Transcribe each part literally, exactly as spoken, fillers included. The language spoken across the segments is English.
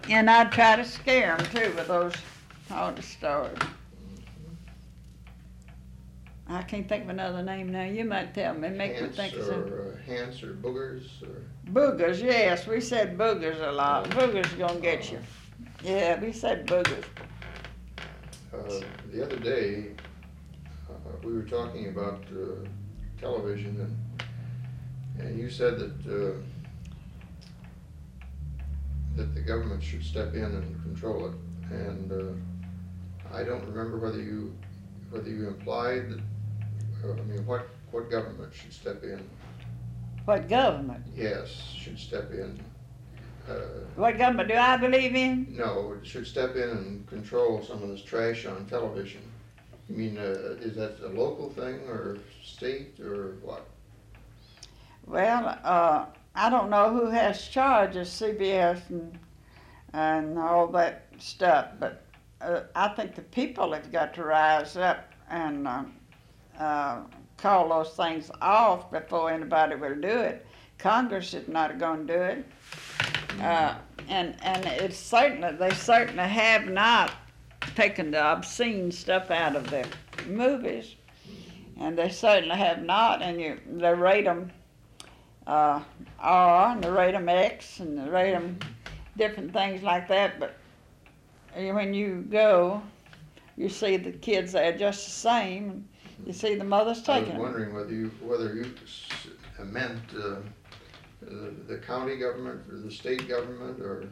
And I'd try to scare them too with those haunted stories. I can't think of another name now. You might tell me. Make me Hants think of or something. uh, Hants or Boogers or Boogers, yes. We said boogers a lot. Uh, Boogers are gonna get you. Yeah, we said boogers. uh, the other day uh, we were talking about uh, television, and and you said that uh, that the government should step in and control it. And uh, I don't remember whether you whether you implied that. Uh, I mean, what what government should step in? What government? Yes, should step in. Uh, What government do I believe in? no, it should step in and control some of this trash on television. You mean, uh, is that a local thing or state or what? Well, uh, I don't know who has charge of C B S and and all that stuff, but uh, I think the people have got to rise up and uh, uh, call those things off before anybody will do it. Congress is not going to do it, uh, and and it's certainly they certainly have not taken the obscene stuff out of the movies, and they certainly have not. And you they rate them uh, R, and they rate them X, and they rate them different things like that. But when you go, you see the kids there just the same. You see the mothers I was taking them. wondering whether you whether you s- meant uh, the, the county government or the state government or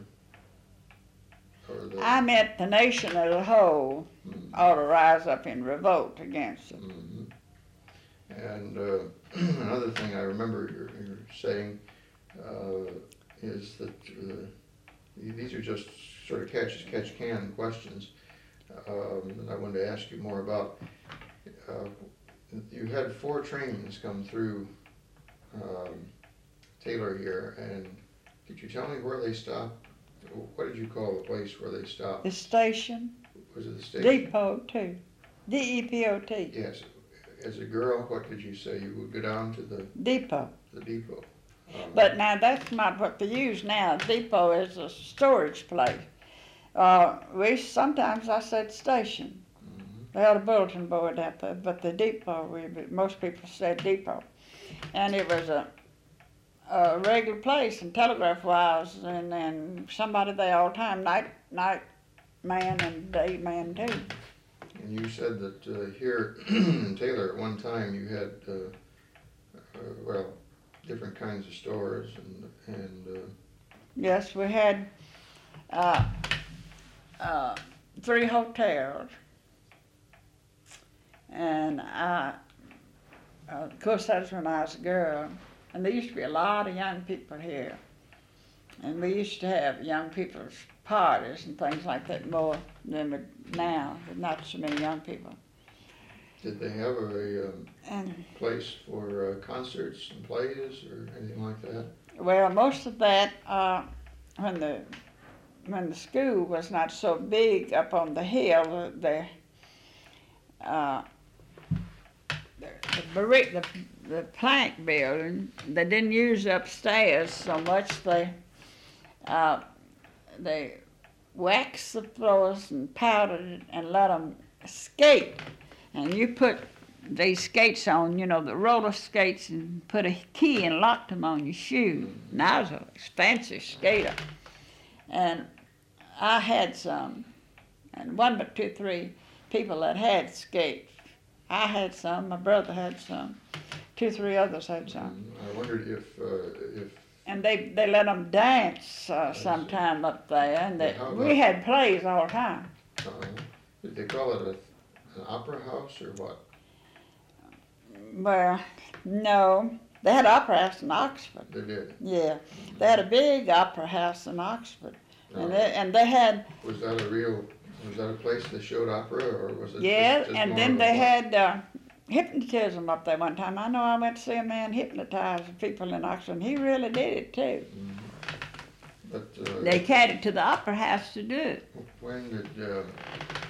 or the. I meant the nation as a whole Mm, ought to rise up in revolt against it. mhm. And uh, another thing I remember you're, you're saying uh, is that uh, these are just sort of catch catch can questions um, that I wanted to ask you more about. Uh, you had four trains come through um, Taylor here, and could you tell me where they stopped? What did you call the place where they stopped? The station, Was it the station? depot too, D E P O T, Yes. As a girl, what did you say? You would go down to the, depot. the depot. Um, But now that's not what they use now. Depot is a storage place. Uh, we sometimes I said station. mhm. They had a bulletin board out there, but the depot, we, most people said depot. And it was a, a regular place and telegraph wires, and then somebody there all the time, night, night man and day man too. And you said that uh, here in Taylor at one time you had, uh, uh, well, different kinds of stores and, and uh, Yes, we had uh, uh, three hotels, and I, uh, of course, that was when I was a girl, and there used to be a lot of young people here, and we used to have young people's parties and things like that more than we now. There's not so many young people. did they have a um, And place for uh, concerts and plays or anything like that? well, most of that uh, when the when the school was not so big up on the hill, the uh, the, the, brick, the the plank building, they didn't use upstairs so much. They uh, they waxed the floors and powdered it and let them skate. And you put these skates on, you know, the roller skates, and put a key and locked them on your shoe. And I was a fancy skater. And I had some, and one but two, three people that had skates. I had some, my brother had some, two, three others had some. Mm, I wondered if uh, if And they, they let them dance uh, sometime up there, and they, How we about- had plays all the time. uh, did they call it a, an opera house or what? Well, no, they had opera house in Oxford. They did. Yeah, they had a big opera house in Oxford, and Uh, they, and they had was that a real? Was that a place that showed opera, or was it? yeah, just, just and more then of a they bar? had uh, hypnotism up there one time. I know I went to see a man hypnotize people in Oxford, and he really did it too. Mhm. But uh, They carried it to the opera house to do it. when did uh,